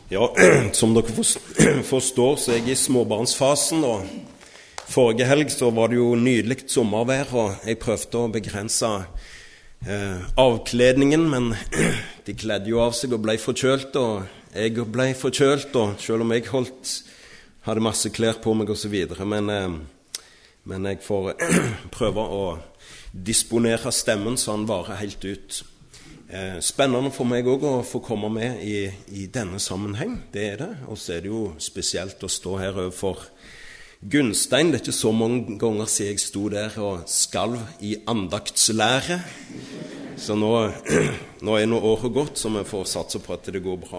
Ja, som dere forstår så er jeg i småbarnsfasen, og forrige helg så var det jo nydelig sommervær, og jeg prøvde å begrense avkledningen, men de kledde jo av seg og ble forkjølt, og jeg ble forkjølt, og selv om jeg hadde masse klær på meg og så videre, men jeg får prøve å disponere stemmen så han varer helt ut. Spennende for meg også å få komme med i denne sammenheng, det er det. Og så er det jo spesielt å stå her overfor Gunstein. Det er ikke så mange ganger siden jeg sto der og skalv i andaktslære. Så nå er året gått, så vi får satse på at det går bra.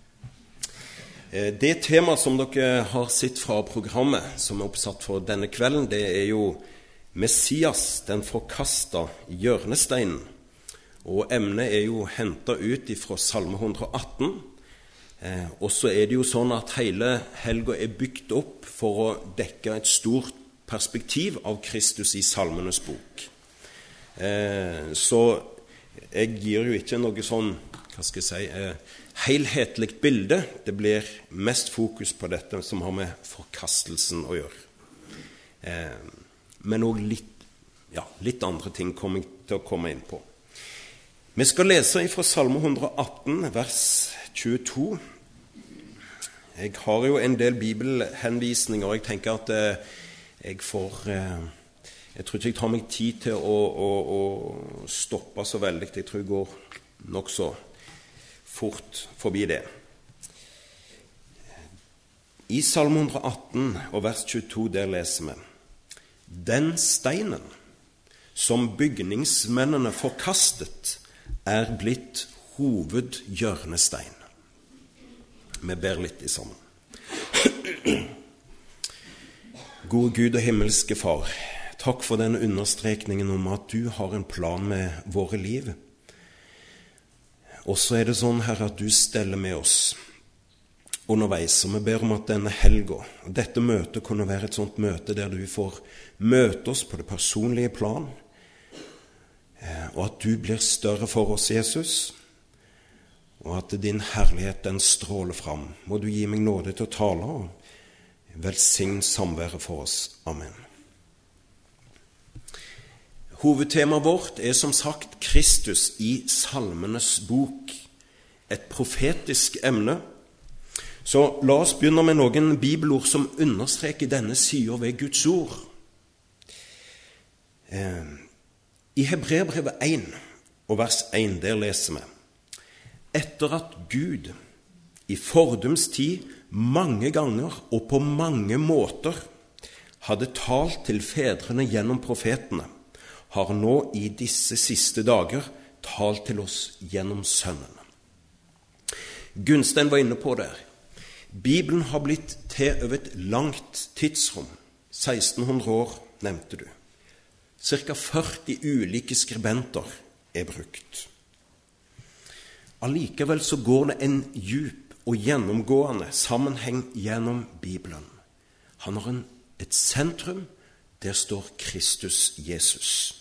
Det tema som dere har sett fra programmet, som er oppsatt for denne kvelden, det er jo Messias, den forkasta hjørnesteinen. Og emnet er jo hentet ut fra Salme 118, og så er det jo sånn at hele helga er bygd opp for å dekke et stort perspektiv av Kristus i Salmenes bok. Så jeg gir jo ikke noe sånn, helhetlig bilde. Det blir mest fokus på dette som har med forkastelsen å gjøre. Men også litt andre ting kommer jeg til å komme inn på. Vi skal lese fra Salme 118, vers 22. Jeg har jo en del bibelhenvisninger, og jeg tenker at jeg tror ikke jeg tar meg tid til å stoppe så veldig. Jeg tror jeg går nok så fort forbi det. I Salme 118 og vers 22 der leser vi: Den steinen som bygningsmennene forkastet, er blitt hovedhjørnestein. Vi ber litt i sammen. Gode Gud og himmelske Far, takk for den understrekningen om at du har en plan med våre liv. Og så er det sånn, Herre, at du steller med oss underveis, og vi ber om at denne helga, og dette møtet kunne være et sånt møte der du får møte oss på det personlige plan, og at du blir større for oss, Jesus, og at din herlighet den stråler fram. Må du gi meg nåde til å tale, og velsign samværet for oss. Amen. Hovedtemaet vårt er som sagt Kristus i Salmenes bok, et profetisk emne. Så la oss begynne med noen bibelord som understreker denne siden ved Guds ord. I Hebreerbrevet 1 og vers 1 der leser vi: Etter at Gud i fordums tid mange ganger og på mange måter hadde talt til fedrene gjennom profetene, har nå i disse siste dager talt til oss gjennom Sønnen. Gunstein var inne på det. Bibelen har blitt til over et langt tidsrom. 1600 år nevnte du. Cirka 40 ulike skribenter er brukt. Allikevel så går det en djup og gjennomgående sammenheng gjennom Bibelen. Han har et sentrum, der står Kristus Jesus.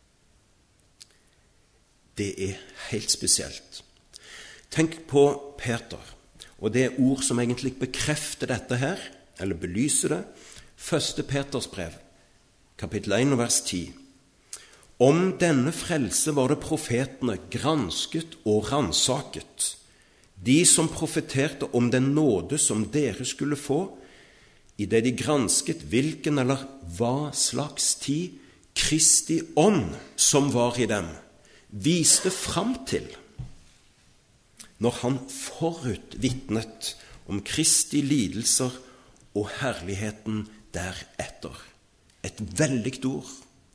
Det er helt spesielt. Tenk på Peter, og det er ord som egentlig bekrefter dette her, eller belyser det. 1. Peters brev, kapittel 1 og vers 10. Om denne frelse var det profetene gransket og ransaket, de som profeterte om den nåde som dere skulle få, i det de gransket hvilken eller hva slags tid Kristi ånd som var i dem, viste fram til, når han forutvitnet om Kristi lidelser og herligheten deretter. Et veldig ord.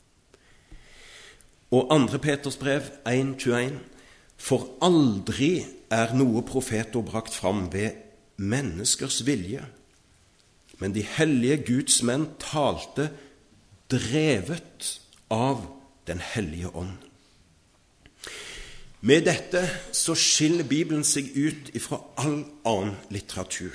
Og 2. Peters brev 1,21: For aldri er noe profetord brakt fram ved menneskers vilje, men de hellige Guds menn talte drevet av den hellige ånd. Med dette så skiller Bibelen seg ut ifra all annen litteratur.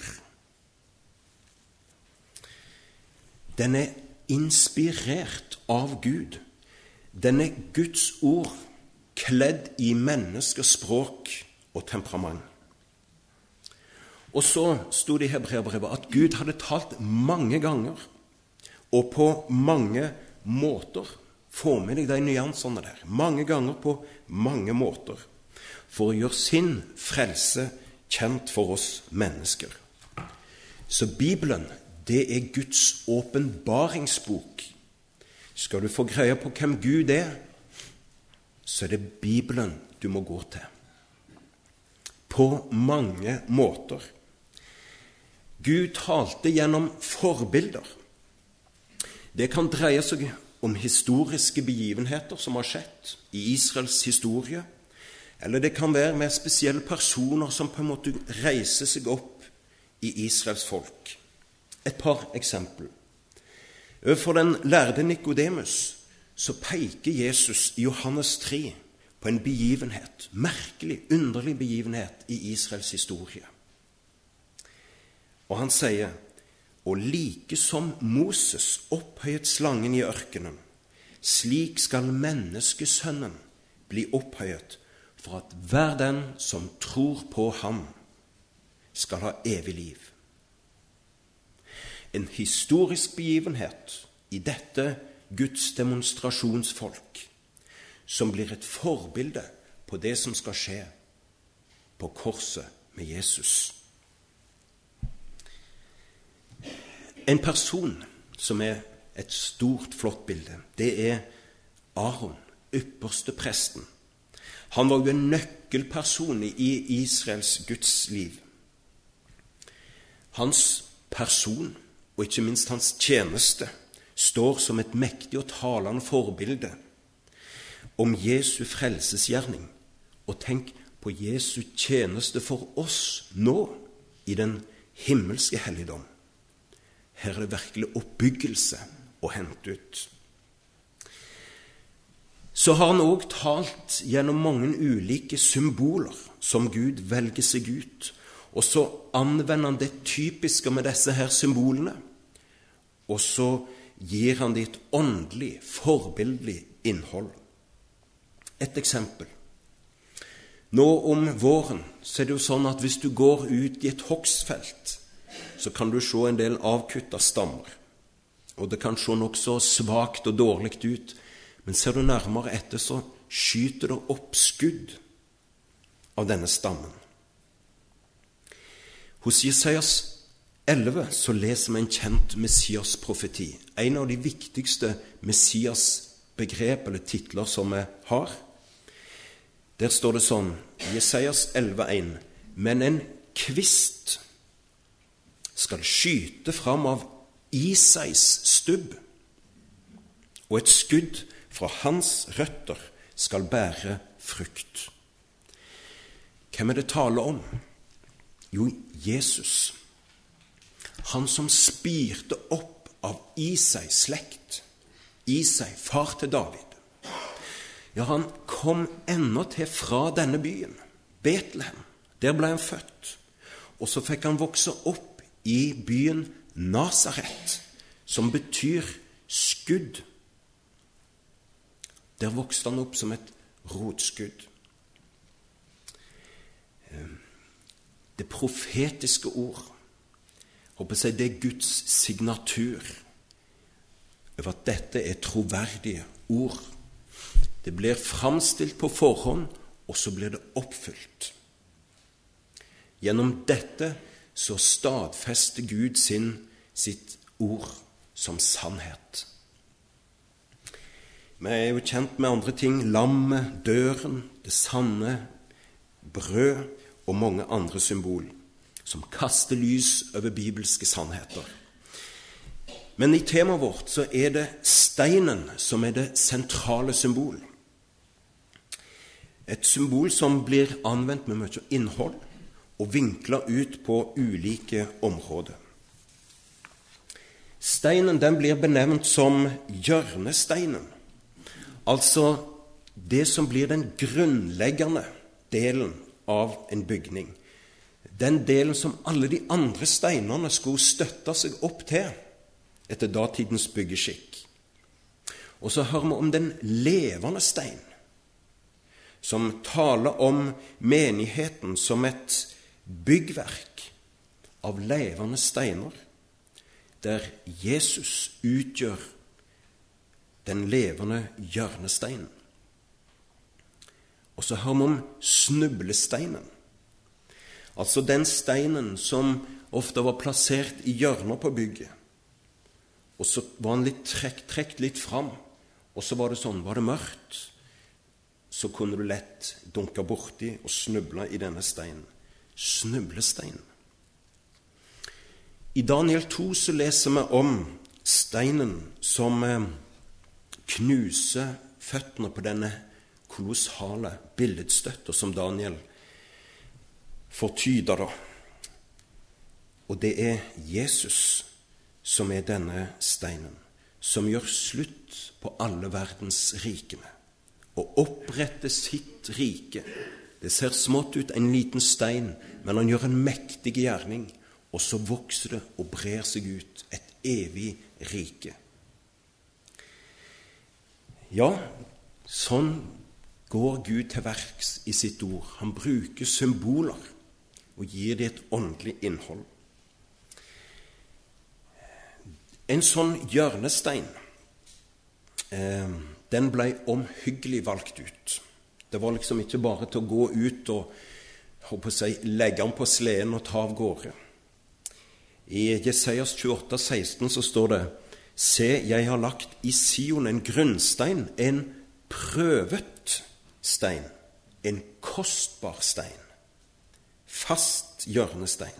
Den er inspirert av Gud. Den er Guds ord kledd i menneskers språk og temperament. Og så sto det i Hebreerbrevet at Gud hadde talt mange ganger og på mange måter. Få med deg de nyansene der. Mange ganger på mange måter. For å gjøre sin frelse kjent for oss mennesker. Så Bibelen, det er Guds åpenbaringsbok. Skal du få greie på hvem Gud er, så er det Bibelen du må gå til. På mange måter. Gud talte gjennom forbilder. Det kan dreie seg om historiske begivenheter som har skjedd i Israels historie, eller det kan være med spesielle personer som på en måte reiser seg opp i Israels folk. Et par eksempler. Overfor den lærde Nikodemus så peker Jesus i Johannes 3 på en begivenhet, merkelig, underlig begivenhet i Israels historie. Og han sier, og like som Moses opphøyet slangen i ørkenen, slik skal menneskesønnen bli opphøyet, for at hver den som tror på ham skal ha evig liv. En historisk begivenhet i dette Guds demonstrasjonsfolk, som blir et forbilde på det som skal skje på korset med Jesus. En person som er et stort, flott bilde, det er Aaron, ypperste presten. Han var jo en nøkkelperson i Israels Guds liv. Hans person, og ikke minst hans tjeneste, står som et mektig og talende forbilde om Jesu frelsesgjerning. Og tenk på Jesu tjeneste for oss nå i den himmelske helligdom. Her er det virkelig oppbyggelse å hente ut. Så har han også talt gjennom mange ulike symboler som Gud velger seg ut. Og så anvender han det typiske med disse her symbolene. Og så gir han det et åndelig, forbildelig innhold. Et eksempel. Nå om våren så er det jo sånn at hvis du går ut i et hogstfelt, så kan du se en del avkutta stammer. Og det kan se nok så svagt og dårlig ut, men ser du nærmere etter, så skyter det opp skudd av denne stammen. Hos Jesajas 11 så leser vi en kjent Messias-profeti, en av de viktigste Messias-begrep eller titler som vi har. Der står det sånn, Jesajas 11,1, men en kvist skal skyte fram av Isais stubb, og et skudd fra hans røtter skal bære frukt. Hvem er det tale om? Jo, Jesus. Han som spirte opp av Isais slekt. Isai, far til David. Ja, han kom ennå til fra denne byen, Betlehem. Der ble han født. Og så fikk han vokse opp i byen Nazaret, som betyr skudd. Der vokste han opp som et rotskudd. Det profetiske ord, håper jeg det er Guds signatur over at dette er troverdige ord. Det blir framstilt på forhånd, og så blir det oppfylt. Gjennom dette så stadfester Gud sitt ord som sannhet. Vi er jo kjent med andre ting, lammet, døren, det sanne, brød og mange andre symbol som kaster lys over bibelske sannheter. Men i temaet vårt så er det steinen som er det sentrale symbol. Et symbol som blir anvendt med mye innhold og vinklet ut på ulike områder. Steinen den blir benevnt som hjørnesteinen, altså det som blir den grunnleggende delen av en bygning. Den delen som alle de andre steinene skulle støtte seg opp til etter datidens byggeskikk. Og så hører vi om den levende stein, som taler om menigheten som et byggverk av levende steiner, der Jesus utgjør den levende hjørnesteinen. Og så har vi om snublesteinen, altså den steinen som ofte var plassert i hjørner på bygget, og så var den litt trekt litt fram, og så var det sånn, var det mørkt, så kunne du lett dunke borti og snuble i denne steinen. Snublesteinen. I Daniel 2 så leser vi om steinen som knuser føttene på denne kolossale billedstøtter som Daniel får tyda da. Og det er Jesus som er denne steinen, som gjør slutt på alle verdens rikene og oppretter sitt rike. Det ser smått ut, en liten stein, men han gjør en mektig gjerning, og så vokser det og brer seg ut et evig rike. Ja, sånn går Gud til verks i sitt ord. Han bruker symboler og gir det et åndelig innhold. En sånn hjørnestein, den ble omhyggelig valgt ut. Det var liksom ikke bare til å gå ut og legge den på sleden og ta av gårde. I Jesajas 28,16 så står det: Se, jeg har lagt i Sion en grunnstein, en prøvet stein, en kostbar stein, fast hjørnestein.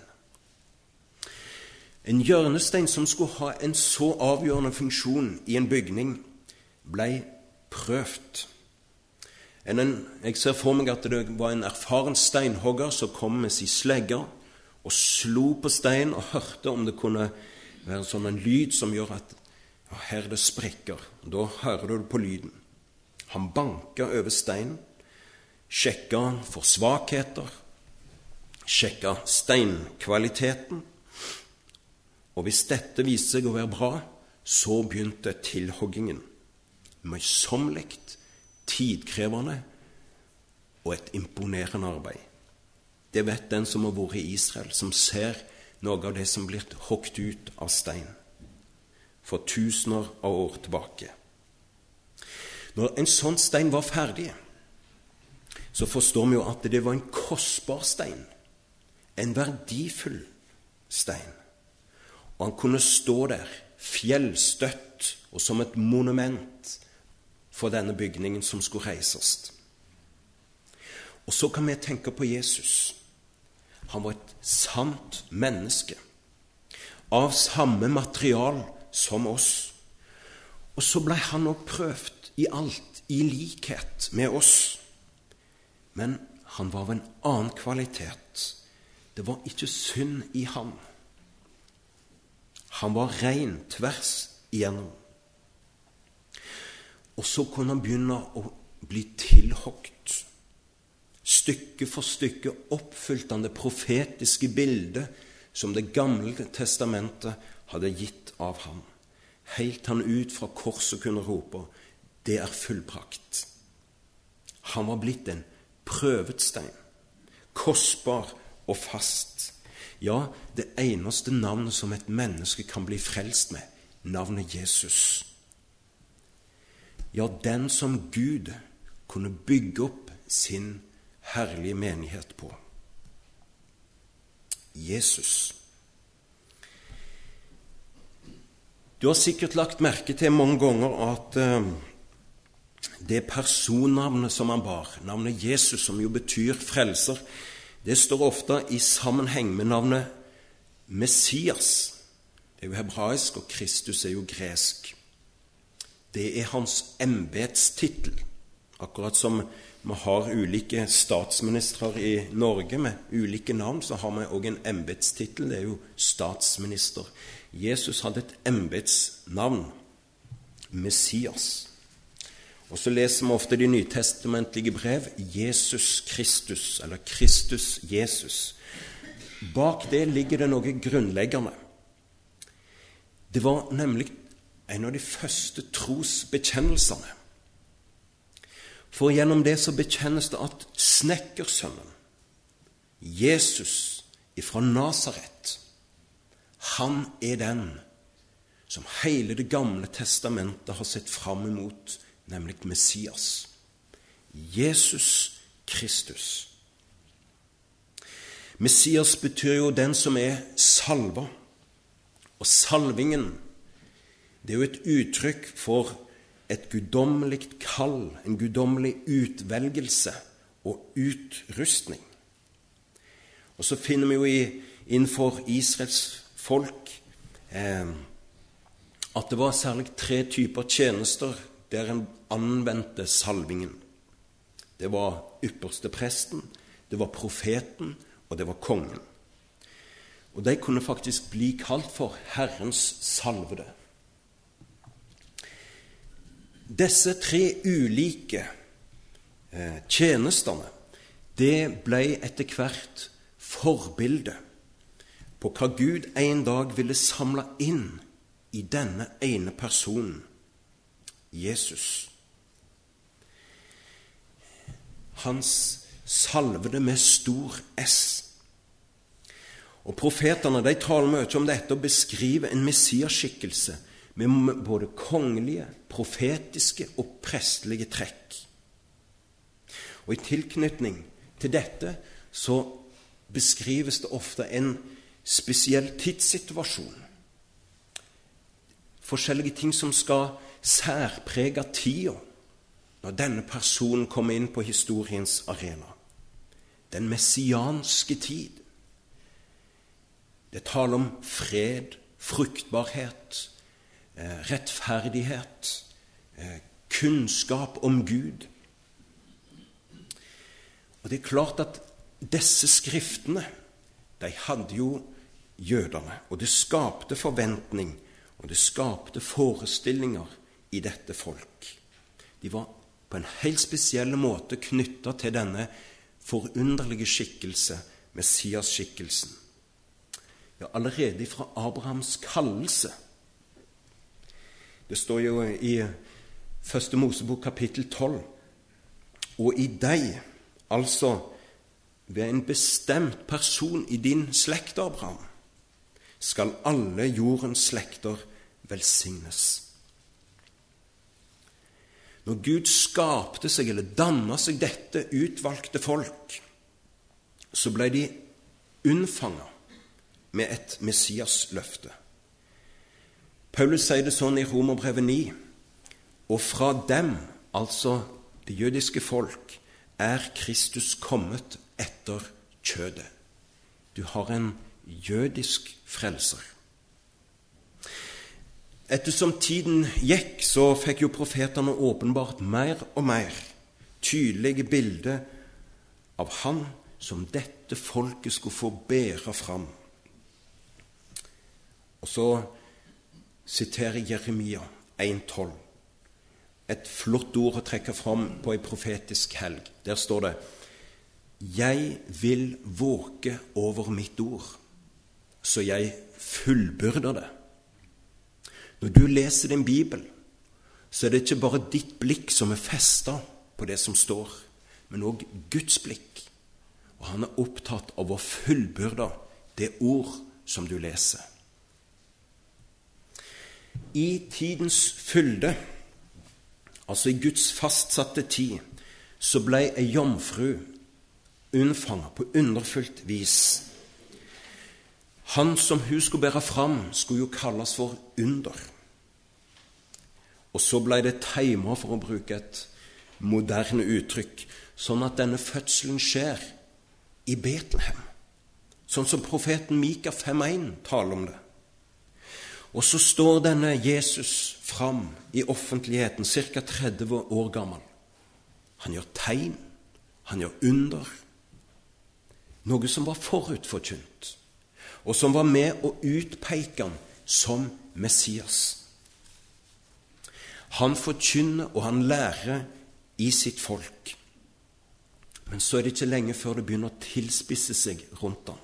En hjørnestein som skulle ha en så avgjørende funksjon i en bygning, ble prøvd. Jeg ser for meg at det var en erfaren steinhogger som kom med sin slegge og slo på stein og hørte om det kunne være sånn en lyd som gjør at her det sprekker. Da hører du på lyden. Han banket over steinen, sjekket for svakheter, sjekket steinkvaliteten, og hvis dette viste seg å være bra, så begynte tilhoggingen. Møysommelig, tidkrevende og et imponerende arbeid. Det vet den som har vært i Israel, som ser noe av det som blir hogget ut av stein for tusener av år tilbake. Når en sånn stein var ferdig, så forstår vi jo at det var en kostbar stein, en verdifull stein. Og han kunne stå der, fjellstøtt og som et monument for denne bygningen som skulle reises. Og så kan vi tenke på Jesus. Han var et sant menneske, av samme material som oss. Og så ble han også prøvd i alt, i likhet med oss. Men han var av en annen kvalitet. Det var ikke synd i ham. Han var ren tvers igjennom. Og så kunne han begynne å bli tilhoggt. Stykke for stykke oppfylte han det profetiske bildet som det gamle testamentet hadde gitt av ham. Helt han ut fra korset kunne rope: det er fullbrakt. Han var blitt en prøvet stein, kostbar og fast. Ja, det eneste navnet som et menneske kan bli frelst med, navnet Jesus. Ja, den som Gud kunne bygge opp sin herlige menighet på. Jesus. Du har sikkert lagt merke til mange ganger at det personnavnet som han bar, navnet Jesus, som jo betyr frelser, det står ofte i sammenheng med navnet Messias. Det er jo hebraisk, og Kristus er jo gresk. Det er hans embetstittel. Akkurat som vi har ulike statsministrer i Norge med ulike navn, så har vi også en embetstittel. Det er jo statsminister. Jesus hadde et embetsnavn, Messias. Og så leser vi ofte de nytestamentlige brev, Jesus Kristus, eller Kristus Jesus. Bak det ligger det noe grunnleggende. Det var nemlig en av de første trosbekjennelsene. For gjennom det så bekjennes det at snekkersønnen, Jesus ifra Nasaret, han den som hele det gamle testamentet har sett fram imot, nemlig Messias. Jesus Kristus. Messias betyr jo den som salva. Og salvingen, det jo et uttrykk for et guddommelig kall, en guddommelig utvelgelse og utrustning. Og så finner vi jo innenfor Israels folk at det var særlig 3 typer tjenester der en anvendte salvingen. Det var ypperste presten, det var profeten, og det var kongen. Og de kunne faktisk bli kalt for Herrens salvede. Disse 3 ulike tjenestene, det ble etter hvert forbilde på hva Gud en dag ville samle inn i denne ene personen, Jesus. Hans salvede med stor S. Og profetene, de taler mye om dette og beskriver en messiaskikkelse med både kongelige, profetiske og prestelige trekk. Og i tilknytning til dette så beskrives det ofte en spesiell tidssituasjon. Forskjellige ting som skal særprege tida når denne personen kommer inn på historiens arena. Den messianske tid. Det taler om fred, fruktbarhet, rettferdighet, kunnskap om Gud. Og det er klart at disse skriftene, de hadde jo jødene, og det skapte forventning, og det skapte forestillinger i dette folk. De var på en helt spesiell måte knyttet til denne forunderlige skikkelse, Messias-skikkelsen. Ja, allerede fra Abrahams kallelse. Det står jo i 1. Mosebok kapittel 12. Og i deg, altså ved en bestemt person i din slekt, Abraham, skal alle jordens slekter velsignes. Når Gud skapte seg, eller dannet seg dette utvalgte folk, så ble de unnfanget med et Messias-løfte. Paulus sier det sånn i Romerbrevet 9, og fra dem, altså det jødiske folk, Kristus kommet etter kjødet. Du har en jødisk frelser. Ettersom tiden gikk, så fikk jo profeterne åpenbart mer og mer tydelige bilder av han som dette folket skulle få bære fram. Og så siterer Jeremia 1,12. Et flott ord å trekke fram på en profetisk helg. Der står det: Jeg vil våke over mitt ord, så jeg fullbyrder det. Når du leser din Bibel, så er det ikke bare ditt blikk som er festet på det som står, men også Guds blikk. Og han er opptatt av å fullbyrde det ord som du leser. I tidens fylde, altså i Guds fastsatte tid, så ble ei jomfru unnfanget på underfullt vis. Han som hun skulle bære fram, skulle jo kalles for under. Og så ble det timer, for å bruke et moderne uttrykk, sånn at denne fødselen skjer i Betlehem, sånn som profeten Mika 5,1 taler om det. Og så står denne Jesus fram i offentligheten, ca. 30 år gammel. Han gjør tegn, han gjør under, noe som var forutforkynt, og som var med å utpeke han som Messias. Han forkynner og han lærer i sitt folk. Men så er det ikke lenge før det begynner å tilspisse seg rundt han.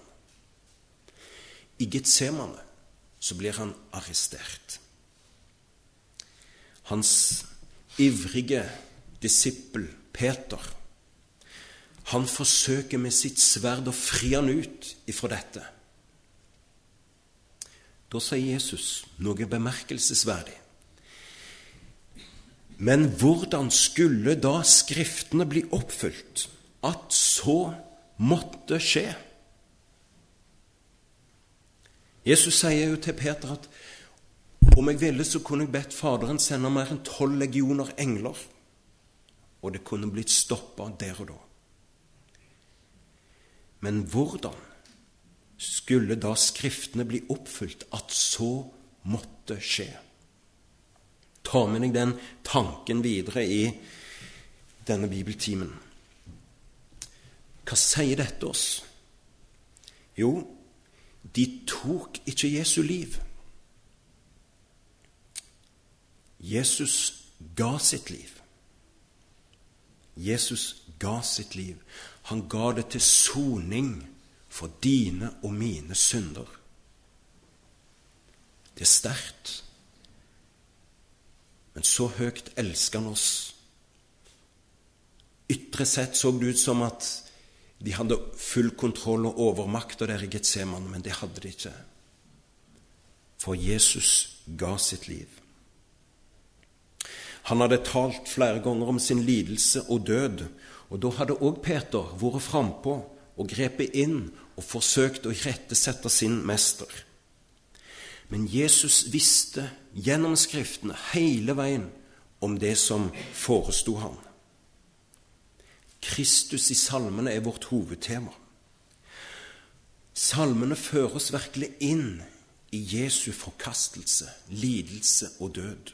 I Getsemane så blir han arrestert. Hans ivrige disippel Peter, han forsøker med sitt sverd å fri han ut ifra dette. Da sier Jesus noe bemerkelsesverdig. Men hvordan skulle da Skriftene bli oppfylt, at så måtte skje? Jesus sier jo til Peter at om jeg ville, så kunne jeg bedt Faderen sende mer enn 12 legioner engler, og det kunne blitt stoppet der og da. Men hvordan skulle da Skriftene bli oppfylt, at så måtte skje? Ta med deg den tanken videre i denne bibeltimen. Hva sier dette oss? Jo, de tok ikke Jesu liv. Jesus ga sitt liv. Jesus ga sitt liv. Han ga det til soning for dine og mine synder. Det er sterkt. Men så høyt elsker han oss. Ytre sett så det ut som at de hadde full kontroll og overmakt der i Getsemane, men det hadde de ikke. For Jesus ga sitt liv. Han hadde talt flere ganger om sin lidelse og død, og da hadde også Peter vært frampå og grepet inn og forsøkt å irettesette sin mester. Men Jesus visste gjennom Skriftene hele veien om det som forestod ham. Kristus i salmene er vårt hovedtema. Salmene fører oss virkelig inn i Jesu forkastelse, lidelse og død.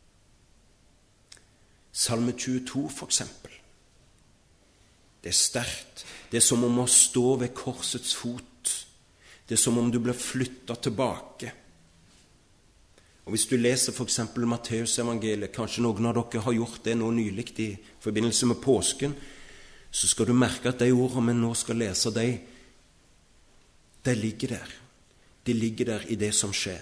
Salme 22 for eksempel. Det er sterkt. Det er som om å stå ved korsets fot. Det er som om du blir flyttet tilbake. Og hvis du leser for eksempel Matteus evangeliet, kanskje noen av dere har gjort det nå nylig i forbindelse med påsken, så skal du merke at de ordene vi nå skal lese, de ligger der. De ligger der i det som skjer.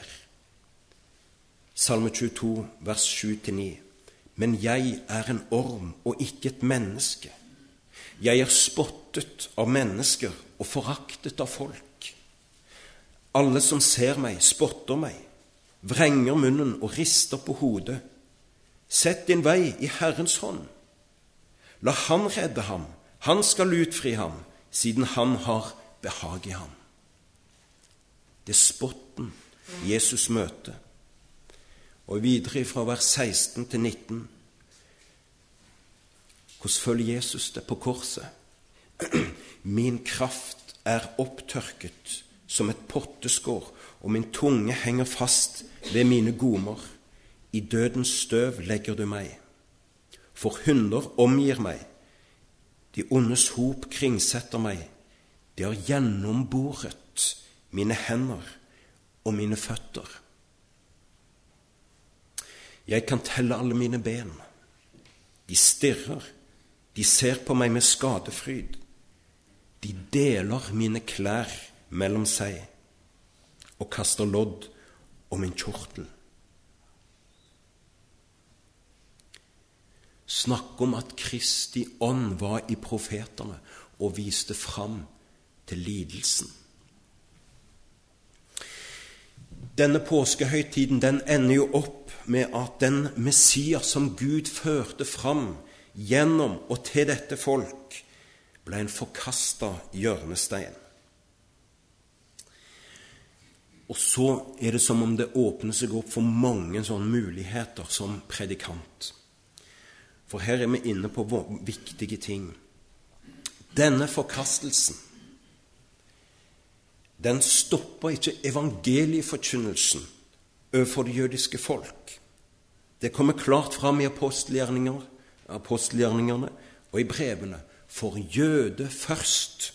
Salme 22, vers 7-9. Men jeg er en orm og ikke et menneske. Jeg er spottet av mennesker og foraktet av folk. Alle som ser meg, spotter meg, vrenger munnen og rister på hodet. Sett din vei i Herrens hånd. La han redde ham, han skal utfri ham, siden han har behag i ham. Det er spotten Jesus møter. Og videre fra vers 16 til 19. Hvordan følger Jesus det på korset? Min kraft er opptørket som et potteskår, og min tunge henger fast ved mine gomer. I dødens støv legger du meg. For hunder omgir meg. De ondes hop kringsetter meg. De har gjennomboret mine hender og mine føtter. Jeg kan telle alle mine ben. De stirrer, de ser på meg med skadefryd. De deler mine klær mellom seg og kaster lodd om min kjortel. Snakk om at Kristi ånd var i profeterne og viste fram til lidelsen. Denne påskehøytiden, den ender jo opp med at den Messias som Gud førte fram gjennom og til dette folk, ble en forkastet hjørnestein. Og så er det som om det åpner seg opp for mange sånne muligheter som predikant. For her er vi inne på viktige ting. Denne forkastelsen, den stopper ikke evangelieforkynnelsen overfor det jødiske folk. Det kommer klart fram i apostelgjerningene og i brevene. For jøde først.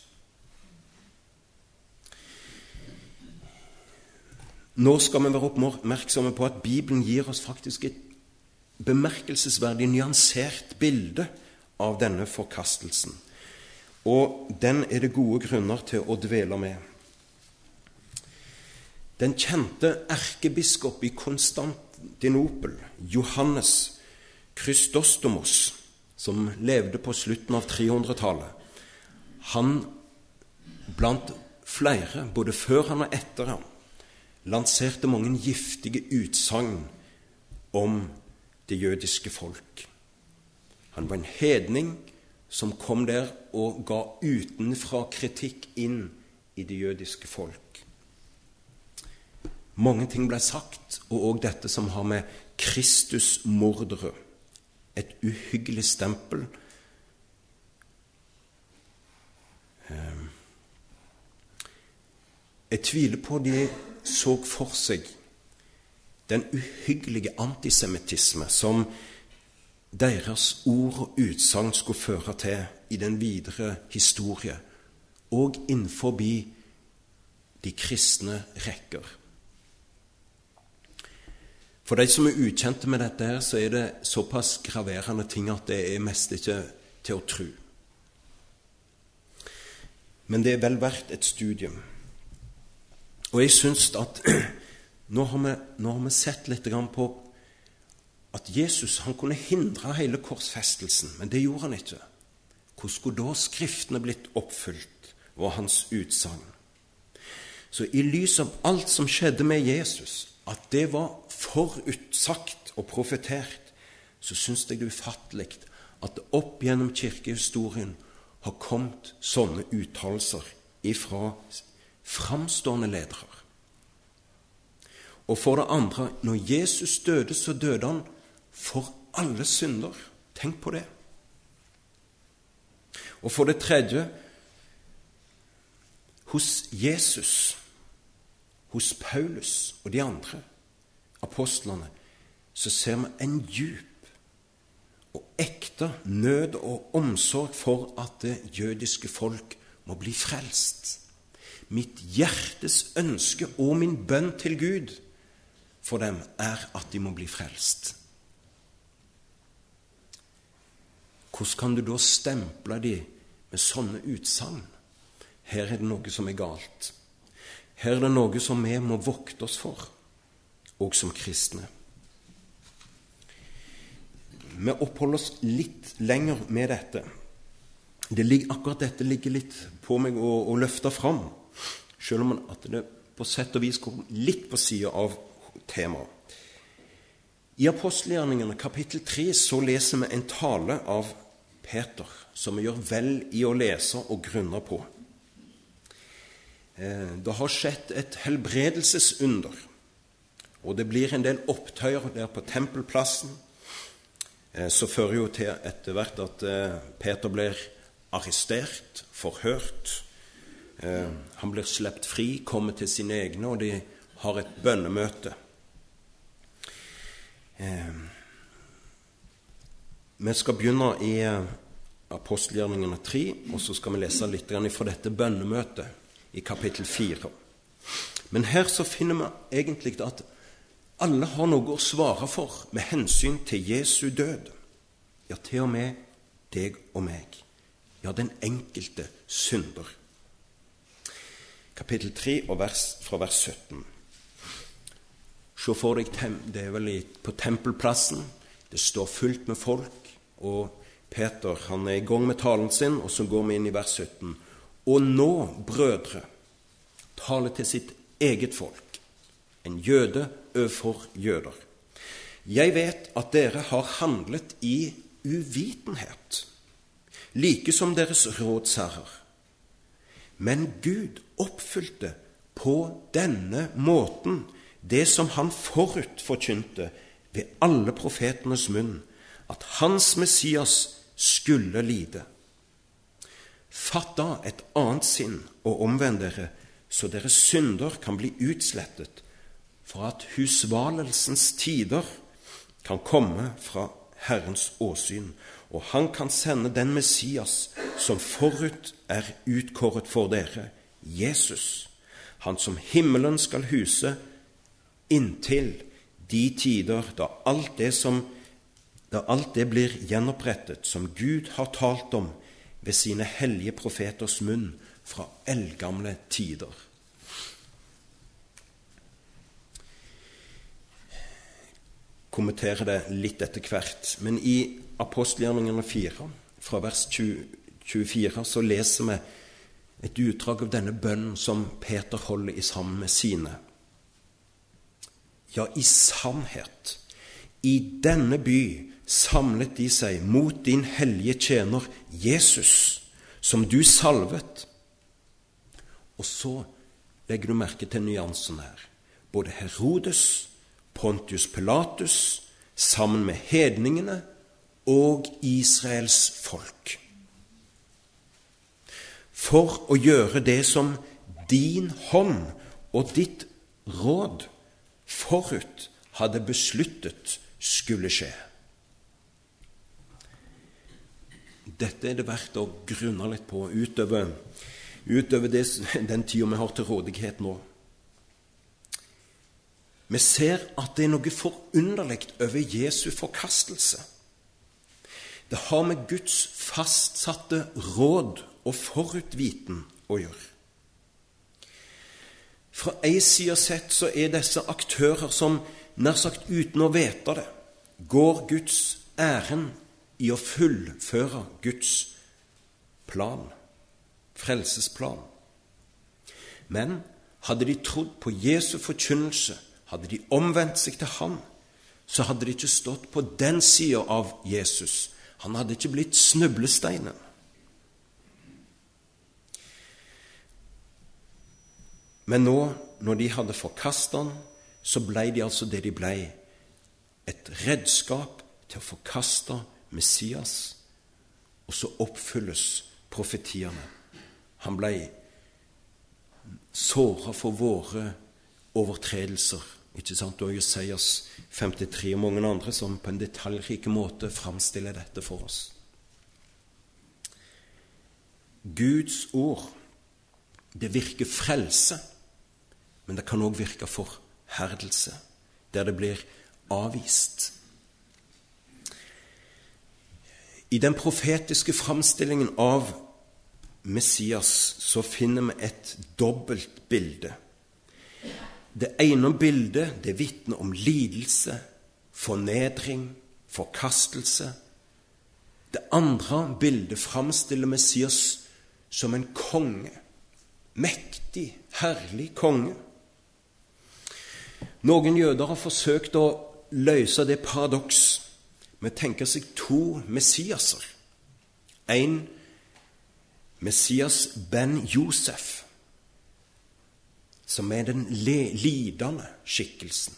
Nå skal vi være oppmerksomme på at Bibelen gir oss faktisk et bemerkelsesverdig nyansert bilde av denne forkastelsen. Og den er det gode grunner til å dvele med. Den kjente erkebiskop i Konstantinopel, Johannes Chrysostomos, som levde på slutten av 300-tallet, han blant flere, både før han og etter ham, lanserte mange giftige utsagn om det jødiske folk. Han var en hedning som kom der og ga utenfra kritikk inn i det jødiske folk. Mange ting ble sagt, og også dette som har med Kristusmordere, et uhyggelig stempel. Jeg tviler på de så for seg den uhyggelige antisemittisme som deres ord og utsagn skulle føre til i den videre historie, og innenfor de kristne rekker. For de som er ukjente med dette her, så er det såpass graverende ting at det er mest ikke til å tro. Men det er vel verdt et studium. Og jeg synes at nå har vi sett litt på at Jesus han kunne hindre hele korsfestelsen, men det gjorde han ikke. Hvordan skulle da skriftene blitt oppfylt, var hans utsagn. Så i lys av alt som skjedde med Jesus, at det var forutsagt og profetert, så synes jeg det er ufattelig at det opp gjennom kirkehistorien har kommet sånne uttalelser ifra framstående ledere. Og for det andre, når Jesus døde, så døde han for alle synder. Tenk på det. Og for det tredje, hos Jesus, hos Paulus og de andre apostlene, så ser vi en djup og ekte nød og omsorg for at det jødiske folk må bli frelst. Mitt hjertes ønske og min bønn til Gud for dem er at de må bli frelst. Hvordan kan du da stemple de med sånne utsagn? Her er det noe som er galt. Her er det noe som vi må vokte oss for, og som kristne. Vi oppholder oss litt lenger med dette. Akkurat dette ligger litt på meg å løfte fram, selv om at det på sett og vis går litt på siden av temaet. I Apostelgjerningene kapittel 3 så leser vi en tale av Peter, som vi gjør vel i å lese og grunne på. Det har skjedd et helbredelsesunder, og det blir en del opptøyer der på tempelplassen, så fører jo til etter hvert at Peter blir arrestert, forhørt. Han blir slept fri, kommer til sine egne, og de har et bønnemøte. Vi skal begynne i Apostelgjerningene 3, og så skal vi lese litt fra dette bønnemøtet i kapittel 4. Men her så finner vi egentlig at alle har noe å svare for med hensyn til Jesu død. Ja, til og med deg og meg. Ja, den enkelte synder. Kapittel 3 og fra vers 17. Se for deg, det er vel på tempelplassen, det står fullt med folk, og Peter han er i gang med talen sin, og så går vi inn i vers 17. Og nå, brødre, tale til sitt eget folk, en jøde overfor jøder. Jeg vet at dere har handlet i uvitenhet, like som deres rådsherrer. Men Gud oppfylte på denne måten det som han forut forkynte ved alle profetenes munn, at hans Messias skulle lide. Fatt da et annet sinn og omvend dere, så deres synder kan bli utslettet, for at husvalelsens tider kan komme fra Herrens åsyn, og han kan sende den Messias som forut er utkåret for dere, Jesus, han som himmelen skal huse, inntil de tider da alt det blir gjenopprettet som Gud har talt om ved sine hellige profeters munn fra eldgamle tider. Kommenterer det litt etter hvert, men i Apostelgjerningene 4, fra vers 24, så leser vi et utdrag av denne bønnen som Peter holder i sammen med sine. ja, i sannhet. I denne by samlet de seg mot din hellige tjener Jesus, som du salvet. Og så legger du merke til nyansen her. Både Herodes, Pontius Pilatus, sammen med hedningene og Israels folk. For å gjøre det som din hånd og ditt råd forut hadde besluttet skulle skje. Dette er det verdt å grunne litt på utover den tiden vi har til rådighet nå. Vi ser at det er noe forunderlig over Jesu forkastelse. Det har med Guds fastsatte råd og forutviten å gjøre. Fra en side sett så er disse aktører som nær sagt uten å vite det, går Guds ærend i å fullføre Guds plan, frelsesplan. Men hadde de trodd på Jesu forkynnelse, hadde de omvendt seg til ham, så hadde de ikke stått på den siden av Jesus. Han hadde ikke blitt snublesteinen. Men nå, når de hadde forkastet han, så ble de altså det de ble. Et redskap til å forkaste Messias, og så oppfylles profetiene. Han ble såret for våre overtredelser, ikke sant? Og Jesajas 53 og mange andre som på en detaljrik måte framstiller dette for oss. Guds ord, det virker frelse, men det kan også virke forherdelse, der det blir avvist. I den profetiske framstillingen av Messias så finner vi et dobbelt bilde. Det ene bildet, det vitner om lidelse, fornedring, forkastelse. Det andre bildet framstiller Messias som en konge, mektig, herlig konge. Noen jøder har forsøkt å løse det paradoks med å tenke seg to Messiaser. En Messias ben Josef, som er den lidende skikkelsen.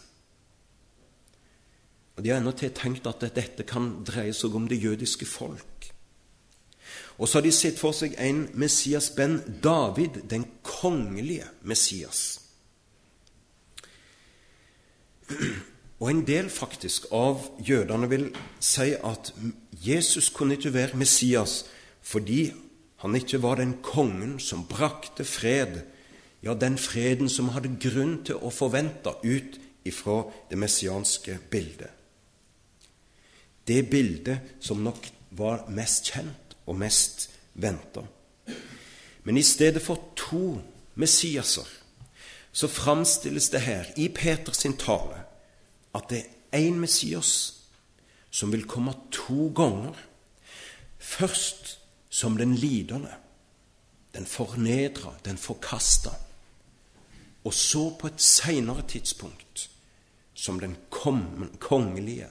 Og de har ennå til tenkt at dette kan dreie seg om det jødiske folk. Og så har de sett for seg en Messias ben David, den kongelige Messias. Og en del faktisk av jødene vil si at Jesus kunne ikke være Messias fordi han ikke var den kongen som brakte fred, ja, den freden som hadde grunn til å forvente ut ifra det messianske bildet. Det bildet som nok var mest kjent og mest ventet. Men i stedet for to Messiaser, så framstilles det her i Peters sin tale at det er en Messias som vil komme to ganger. Først som den lidende, den fornedra, den forkasta, og så på et senere tidspunkt som den kongelige.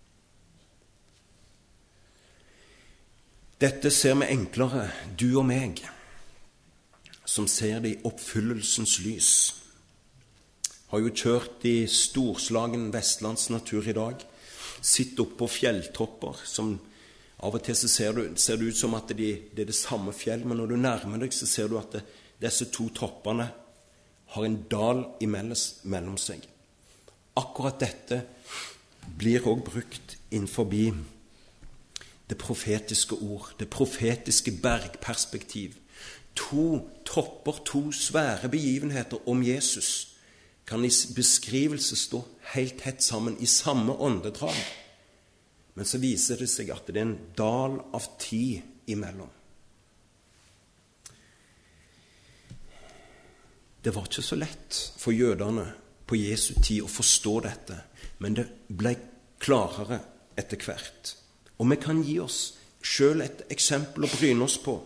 Dette ser vi enklere, du og meg, som ser det i oppfyllelsens lys. Har jo kjørt i storslagen vestlandsnatur i dag, sitter oppe på fjelltopper, som av og til så ser det ut som at det er det samme fjell, men når du nærmer deg så ser du at disse to toppene har en dal imellom seg. Akkurat dette blir også brukt innenfor det profetiske ord, det profetiske bergperspektiv. To topper, to svære begivenheter om Jesus kan i beskrivelse stå helt tett sammen i samme åndedrag. Men så viser det seg at det er en dal av tid imellom. Det var ikke så lett for jødene på Jesu tid å forstå dette, men det ble klarere etter hvert. Og vi kan gi oss selv et eksempel å bryne oss på.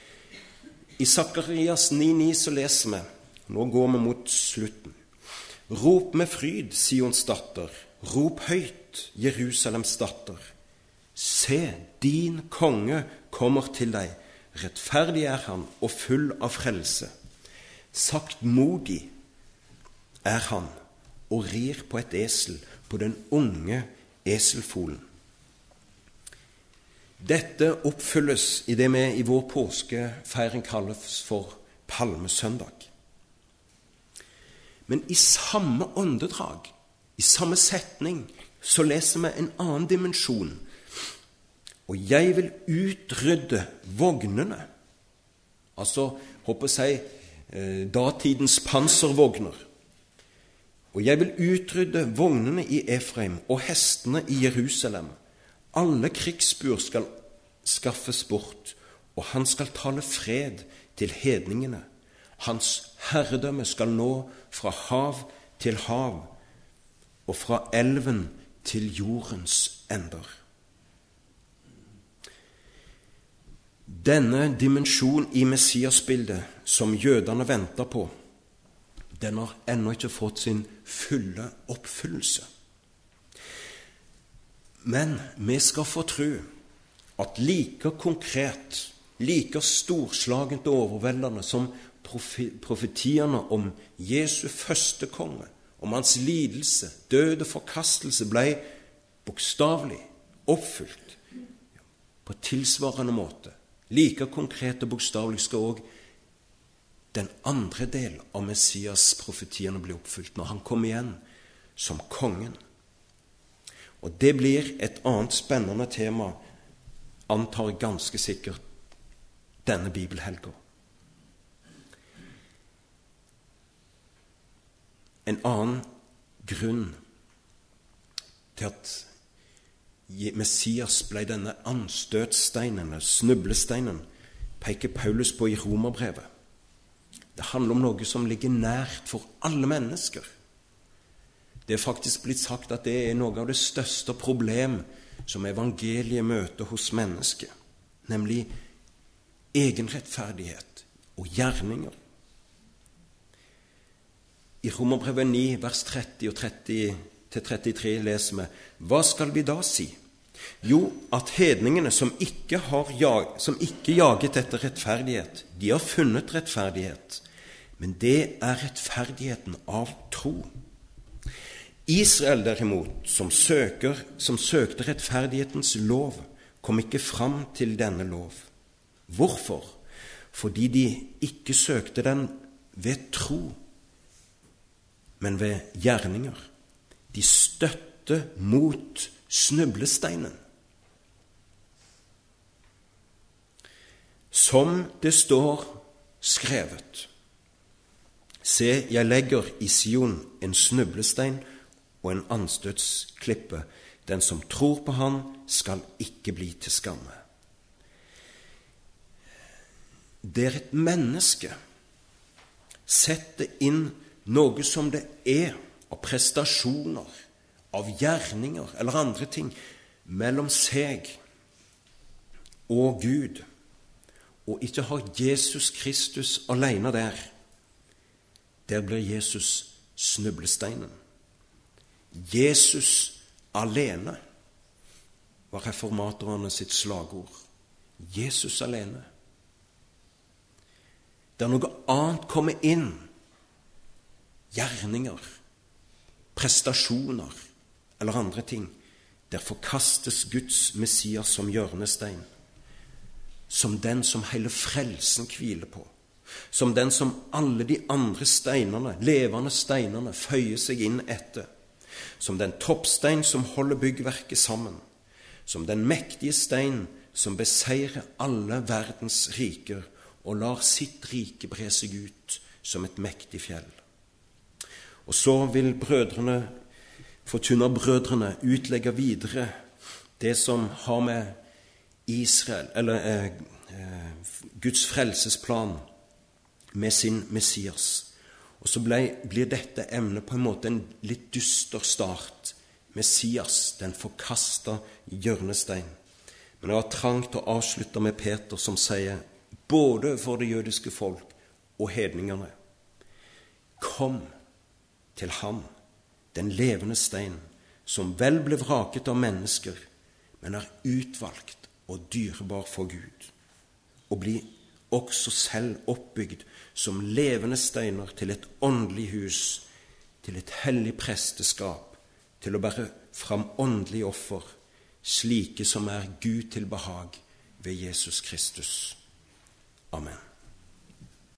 I Sakarias 9,9 så leser vi, nå går vi mot slutten, Rop med fryd, Sions datter, rop høyt, Jerusalems datter. Se, din konge kommer til deg, rettferdig er han og full av frelse. Saktmodig er han og rir på et esel, på den unge eselfolen. Dette oppfylles i det vi i vår påskefeiring kalles for Palmesøndag. Men i samme åndedrag, i samme setning, så leser vi en annen dimensjon. Og jeg vil utrydde vognene, altså, håper jeg, datidens panservogner. Og jeg vil utrydde vognene i Efraim og hestene i Jerusalem. Alle krigsspur skal skaffes bort, og han skal tale fred til hedningene. Hans herredømme skal nå fra hav til hav, og fra elven til jordens ender. Denne dimensjon i Messiasbildet som jødene venter på, den har ennå ikke fått sin fulle oppfyllelse. Men vi skal få tro at like konkret, like storslagent og overveldende som profetiene om Jesu første konge, om hans lidelse, død og forkastelse ble bokstavelig oppfylt på tilsvarende måte. Like konkret og bokstavelig skal også den andre del av Messias-profetiene bli oppfylt når han kommer igjen som kongen. Og det blir et annet spennende tema, antar jeg ganske sikkert, denne bibelhelga. En annen grunn til at Messias ble denne anstøtsteinen, eller snublesteinen, peker Paulus på i Romerbrevet. Det handler om noe som ligger nært for alle mennesker. Det er faktisk blitt sagt at det er noe av det største problem som evangeliet møter hos mennesket, nemlig egenrettferdighet og gjerninger. I Romerbrevet 9, vers 30 og 30-33 leser vi: Hva skal vi da si? Jo, at hedningene som ikke jaget etter rettferdighet, de har funnet rettferdighet, men det er rettferdigheten av tro. Israel derimot, som søkte rettferdighetens lov, kom ikke fram til denne lov. Hvorfor? Fordi de ikke søkte den ved tro, men ved gjerninger. De støtte mot snublesteinen. Som det står skrevet: Se, jeg legger i Sion en snublestein og en anstøtsklippe. Den som tror på han, skal ikke bli til skamme. Det er et menneske. Sett det inn noe som det er av prestasjoner, av gjerninger eller andre ting mellom seg og Gud, og ikke har Jesus Kristus alene der. Der blir Jesus snublesteinen. Jesus alene var reformatorene sitt slagord. Jesus alene. Der noe annet kommer inn, gjerninger, prestasjoner eller andre ting, der forkastes Guds Messias som hjørnestein, som den som hele frelsen hviler på, som den som alle de andre steinene, levende steinene, føyer seg inn etter, som den toppstein som holder byggverket sammen, som den mektige stein som beseirer alle verdens riker og lar sitt rike bre seg ut som et mektig fjell. Og så vil forkynnerbrødrene utlegge videre det som har med Israel, eller Guds frelsesplan med sin Messias. Og så blir dette emnet på en måte en litt dyster start. Messias, den forkasta hjørnestein. Men jeg har trangt å avslutte med Peter som sier, både for det jødiske folk og hedningene: Kom, til ham, den levende stein, som vel ble vraket av mennesker, men er utvalgt og dyrebar for Gud, og bli også selv oppbygd som levende steiner til et åndelig hus, til et hellig presteskap, til å bære fram åndelig offer, slike som er Gud til behag ved Jesus Kristus. Amen.